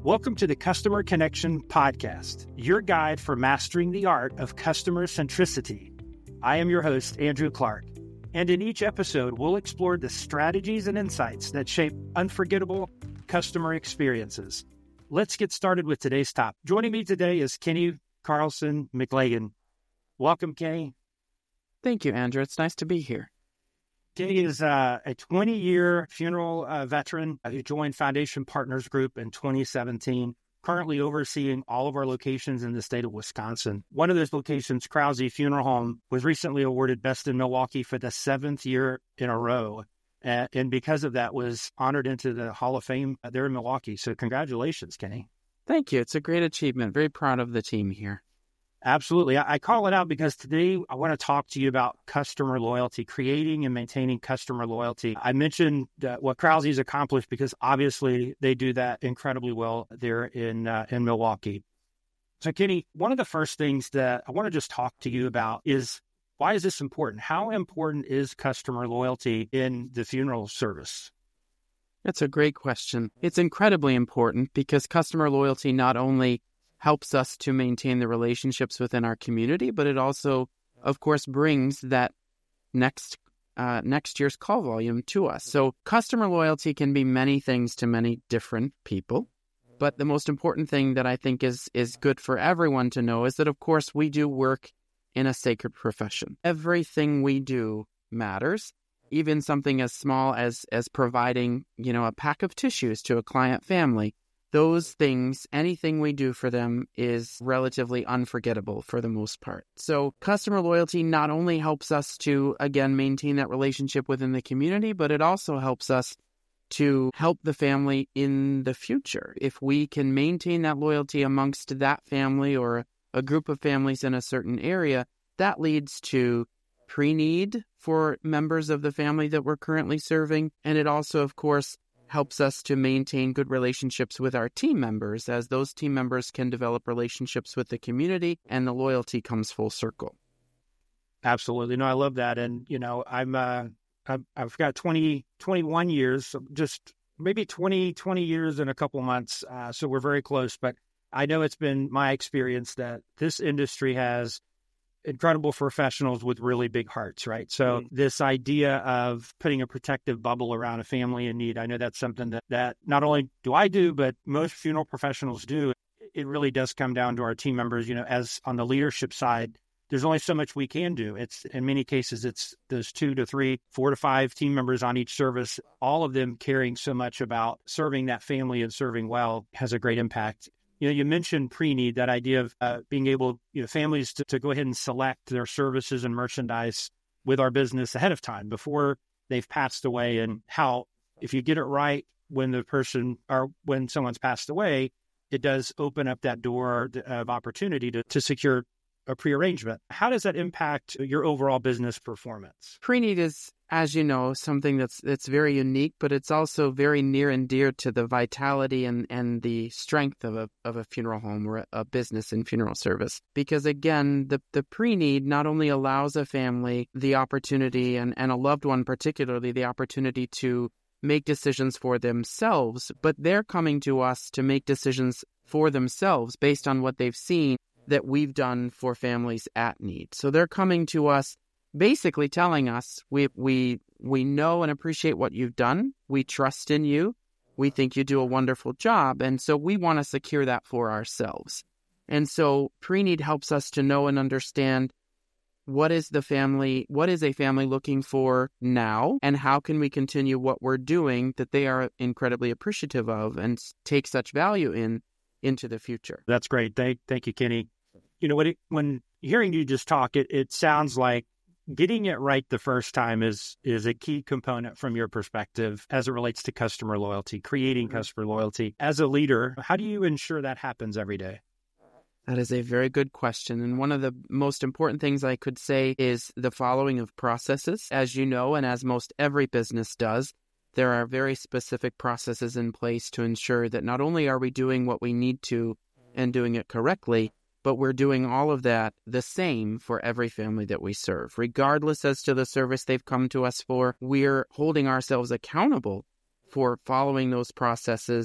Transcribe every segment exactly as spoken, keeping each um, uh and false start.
Welcome to the Customer Connection Podcast, your guide for mastering the art of customer centricity. I am your host, Andrew Clark, and in each episode, we'll explore the strategies and insights that shape unforgettable customer experiences. Let's get started with today's topic. Joining me today is Kenny Carlson McLagan. Welcome, Kenny. Thank you, Andrew. It's nice to be here. Kenny is uh, a twenty-year funeral uh, veteran who joined Foundation Partners Group in twenty seventeen, currently overseeing all of our locations in the state of Wisconsin. One of those locations, Krause Funeral Home, was recently awarded Best in Milwaukee for the seventh year in a row. Uh, and because of that, was honored into the Hall of Fame there in Milwaukee. So congratulations, Kenny. Thank you. It's a great achievement. Very proud of the team here. Absolutely. I call it out because today I want to talk to you about customer loyalty, creating and maintaining customer loyalty. I mentioned uh, what Krause's accomplished because obviously they do that incredibly well there in uh, in Milwaukee. So, Kenny, one of the first things that I want to just talk to you about is why is this important? How important is customer loyalty in the funeral service? That's a great question. It's incredibly important because customer loyalty not only helps us to maintain the relationships within our community, but it also, of course, brings that next uh, next year's call volume to us. So customer loyalty can be many things to many different people. But the most important thing that I think is is good for everyone to know is that, of course, we do work in a sacred profession. Everything we do matters, even something as small as as providing, you know, a pack of tissues to a client family. Those things, anything we do for them is relatively unforgettable for the most part. So customer loyalty not only helps us to, again, maintain that relationship within the community, but it also helps us to help the family in the future. If we can maintain that loyalty amongst that family or a group of families in a certain area, that leads to pre-need for members of the family that we're currently serving. And it also, of course, helps us to maintain good relationships with our team members, as those team members can develop relationships with the community and the loyalty comes full circle. Absolutely. No, I love that. And, you know, I'm, uh, I've, I've got twenty, twenty-one years, just maybe twenty, twenty years in a couple months. Uh, so we're very close, but I know it's been my experience that this industry has incredible professionals with really big hearts, right? So mm. this idea of putting a protective bubble around a family in need, I know that's something that, that not only do I do, but most funeral professionals do. It really does come down to our team members, you know, as on the leadership side, there's only so much we can do. It's in many cases, it's those two to three, four to five team members on each service, all of them caring so much about serving that family and serving well has a great impact. You know, you mentioned pre-need, that idea of uh, being able, you know, families to, to go ahead and select their services and merchandise with our business ahead of time before they've passed away, and how if you get it right when the person or when someone's passed away, it does open up that door of opportunity to, to secure a pre-arrangement. How does that impact your overall business performance? Pre-need is, as you know, something that's that's very unique, but it's also very near and dear to the vitality and, and the strength of a of a funeral home or a, a business in funeral service. Because again, the, the pre-need not only allows a family the opportunity and, and a loved one particularly the opportunity to make decisions for themselves, but they're coming to us to make decisions for themselves based on what they've seen that we've done for families at need. So they're coming to us basically telling us, we we we know and appreciate what you've done. We trust in you. We think you do a wonderful job. And so we want to secure that for ourselves. And so pre-need helps us to know and understand what is the family, what is a family looking for now, and how can we continue what we're doing that they are incredibly appreciative of and take such value in into the future. That's great. Thank, thank you, Kenny. You know, when, it, when hearing you just talk, it, it sounds like getting it right the first time is is a key component from your perspective as it relates to customer loyalty, creating mm-hmm. customer loyalty. As a leader, how do you ensure that happens every day? That is a very good question. And one of the most important things I could say is the following of processes. As you know, and as most every business does, there are very specific processes in place to ensure that not only are we doing what we need to and doing it correctly, but we're doing all of that the same for every family that we serve. Regardless as to the service they've come to us for, we're holding ourselves accountable for following those processes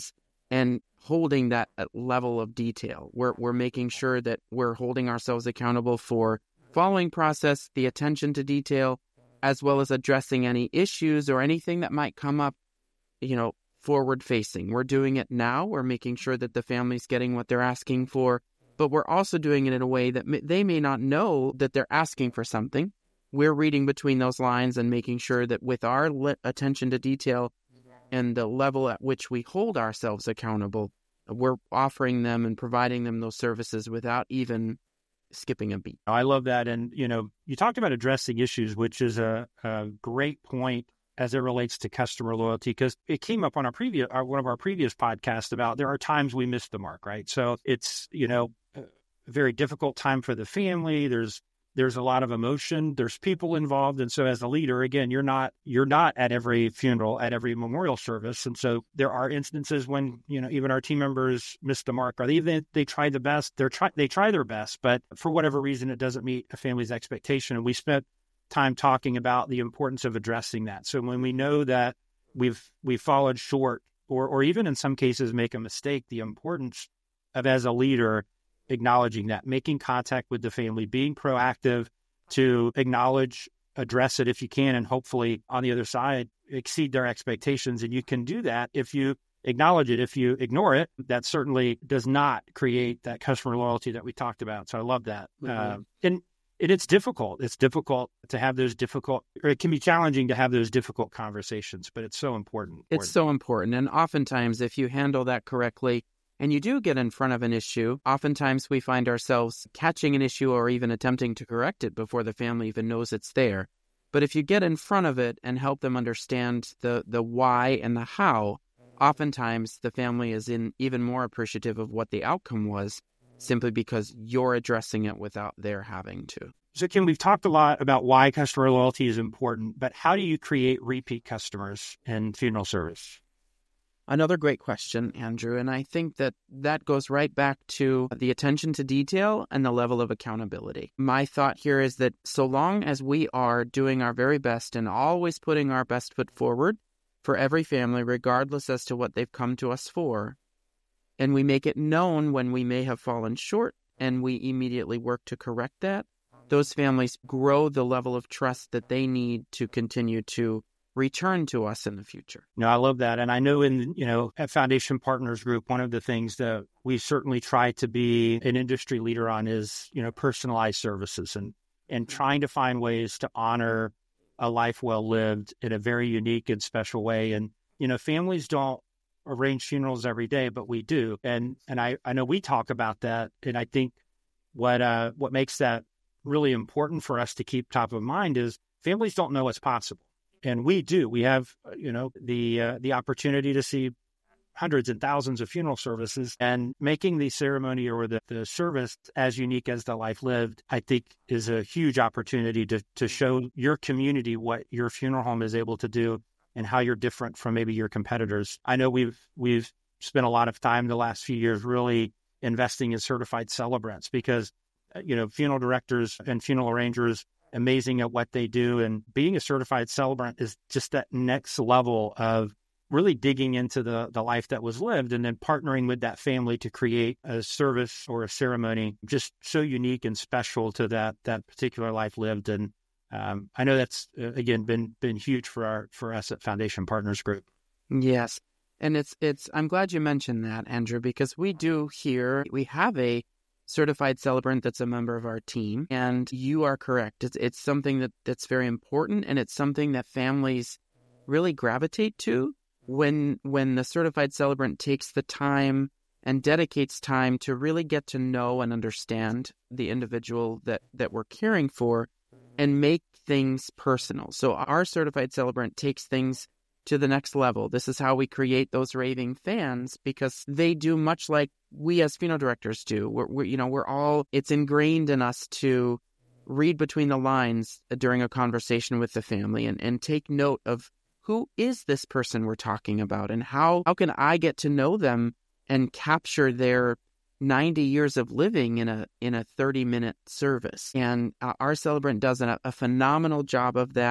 and holding that level of detail. We're, we're making sure that we're holding ourselves accountable for following process, the attention to detail, as well as addressing any issues or anything that might come up, you know, forward facing. We're doing it now. We're making sure that the family's getting what they're asking for, but we're also doing it in a way that may, they may not know that they're asking for something. We're reading between those lines and making sure that with our le- attention to detail and the level at which we hold ourselves accountable, we're offering them and providing them those services without even skipping a beat. I love that. And, you know, you talked about addressing issues, which is a, a great point as it relates to customer loyalty, because it came up on our previous, our, one of our previous podcasts about there are times we miss the mark, right? So it's, you know, a very difficult time for the family. There's There's a lot of emotion. There's people involved. And so as a leader, again, you're not you're not at every funeral, at every memorial service. And so there are instances when, you know, even our team members miss the mark, or they even they try the best. They're try they try their best, but for whatever reason, it doesn't meet a family's expectation. And we spent time talking about the importance of addressing that. So when we know that we've we've followed short, or or even in some cases make a mistake, the importance of, as a leader, acknowledging that, making contact with the family, being proactive to acknowledge, address it if you can, and hopefully on the other side, exceed their expectations. And you can do that if you acknowledge it. If you ignore it, that certainly does not create that customer loyalty that we talked about. So I love that. Mm-hmm. Uh, and, and it's difficult. It's difficult to have those difficult, or it can be challenging to have those difficult conversations, but it's so important. It's so important. And oftentimes, if you handle that correctly, and you do get in front of an issue, oftentimes we find ourselves catching an issue or even attempting to correct it before the family even knows it's there. But if you get in front of it and help them understand the, the why and the how, oftentimes the family is in even more appreciative of what the outcome was, simply because you're addressing it without their having to. So Kim, we've talked a lot about why customer loyalty is important, but how do you create repeat customers in funeral service? Another great question, Andrew, and I think that that goes right back to the attention to detail and the level of accountability. My thought here is that so long as we are doing our very best and always putting our best foot forward for every family, regardless as to what they've come to us for, and we make it known when we may have fallen short and we immediately work to correct that, those families grow the level of trust that they need to continue to return to us in the future. No, I love that. And I know in, you know, at Foundation Partners Group, one of the things that we certainly try to be an industry leader on is, you know, personalized services and, and trying to find ways to honor a life well lived in a very unique and special way. And, you know, families don't arrange funerals every day, but we do. And, and I, I know we talk about that. And I think what, uh, what makes that really important for us to keep top of mind is families don't know what's possible. And we do. We have, you know, the uh, the opportunity to see hundreds and thousands of funeral services, and making the ceremony or the, the service as unique as the life lived, I think, is a huge opportunity to to show your community what your funeral home is able to do and how you're different from maybe your competitors. I know we've we've spent a lot of time the last few years really investing in certified celebrants because, you know, funeral directors and funeral arrangers, amazing at what they do. And being a certified celebrant is just that next level of really digging into the, the life that was lived and then partnering with that family to create a service or a ceremony just so unique and special to that that particular life lived. And um, I know that's, uh, again, been been huge for our for us at Foundation Partners Group. Yes. And it's it's I'm glad you mentioned that, Andrew, because we do here, we have a certified celebrant that's a member of our team. And you are correct. It's it's something that, that's very important, and it's something that families really gravitate to when when the certified celebrant takes the time and dedicates time to really get to know and understand the individual that, that we're caring for and make things personal. So our certified celebrant takes things to the next level. This is how we create those raving fans, because they do much like we as funeral directors do. We're, we're, you know, we're all, it's ingrained in us to read between the lines during a conversation with the family and, and take note of who is this person we're talking about, and how, how can I get to know them and capture their ninety years of living in a in a thirty minute service. And uh, our celebrant does a, a phenomenal job of that.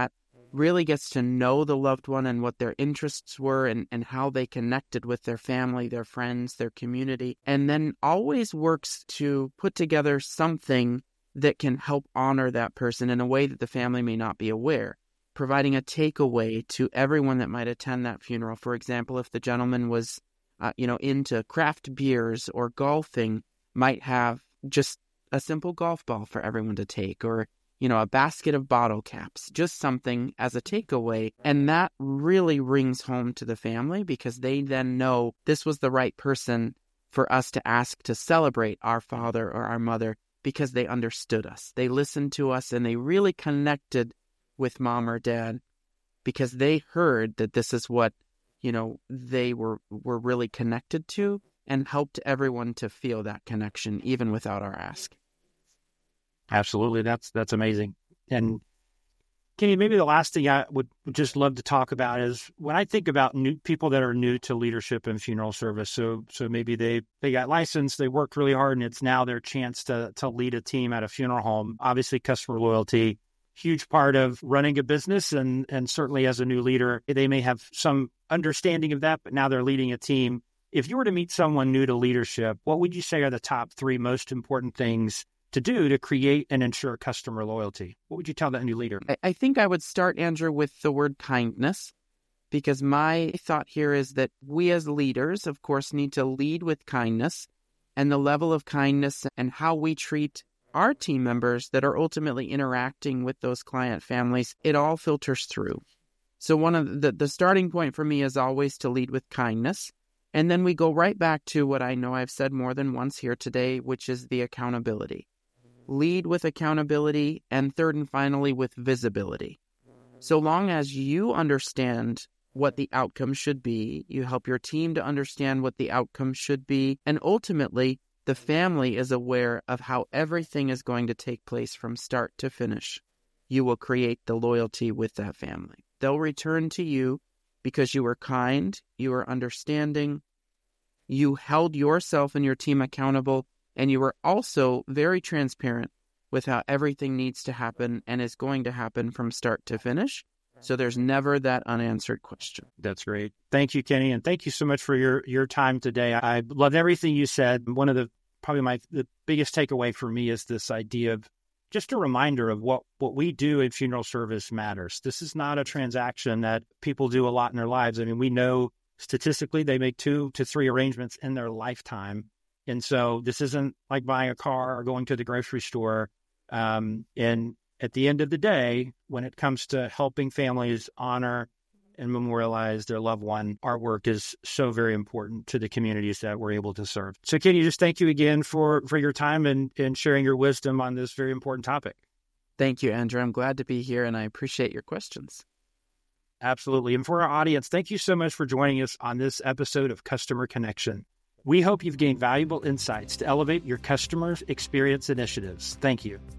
really gets to know the loved one and what their interests were and, and how they connected with their family, their friends, their community, and then always works to put together something that can help honor that person in a way that the family may not be aware, providing a takeaway to everyone that might attend that funeral. For example, if the gentleman was, uh, you know, into craft beers or golfing, might have just a simple golf ball for everyone to take, or, you know, a basket of bottle caps, just something as a takeaway. And that really rings home to the family because they then know this was the right person for us to ask to celebrate our father or our mother because they understood us. They listened to us and they really connected with mom or dad because they heard that this is what, you know, they were, were really connected to, and helped everyone to feel that connection even without our ask. Absolutely. That's, that's amazing. And Kenny, maybe the last thing I would just love to talk about is when I think about new people that are new to leadership and funeral service. So, so maybe they, they got licensed, they worked really hard, and it's now their chance to, to lead a team at a funeral home. Obviously, customer loyalty, huge part of running a business. And, and certainly as a new leader, they may have some understanding of that, but now they're leading a team. If you were to meet someone new to leadership, what would you say are the top three most important things to do to create and ensure customer loyalty? What would you tell that new leader? I, I think I would start, Andrew, with the word kindness, because my thought here is that we as leaders, of course, need to lead with kindness, and the level of kindness and how we treat our team members that are ultimately interacting with those client families, it all filters through. So one of the, the starting point for me is always to lead with kindness. And then we go right back to what I know I've said more than once here today, which is the accountability. Lead with accountability, and third and finally with visibility. So long as you understand what the outcome should be, you help your team to understand what the outcome should be, and ultimately the family is aware of how everything is going to take place from start to finish, you will create the loyalty with that family. They'll return to you because you were kind, you were understanding, you held yourself and your team accountable, and you were also very transparent with how everything needs to happen and is going to happen from start to finish. So there's never that unanswered question. That's great. Thank you, Kenny. And thank you so much for your, your time today. I love everything you said. One of the, probably my, the biggest takeaway for me is this idea of just a reminder of what, what we do in funeral service matters. This is not a transaction that people do a lot in their lives. I mean, we know statistically they make two to three arrangements in their lifetime. And so this isn't like buying a car or going to the grocery store. Um, and at the end of the day, when it comes to helping families honor and memorialize their loved one, our work is so very important to the communities that we're able to serve. So Kenny, just thank you again for, for your time and, and sharing your wisdom on this very important topic. Thank you, Andrew. I'm glad to be here, and I appreciate your questions. Absolutely. And for our audience, thank you so much for joining us on this episode of Customer Connection. We hope you've gained valuable insights to elevate your customers' experience initiatives. Thank you.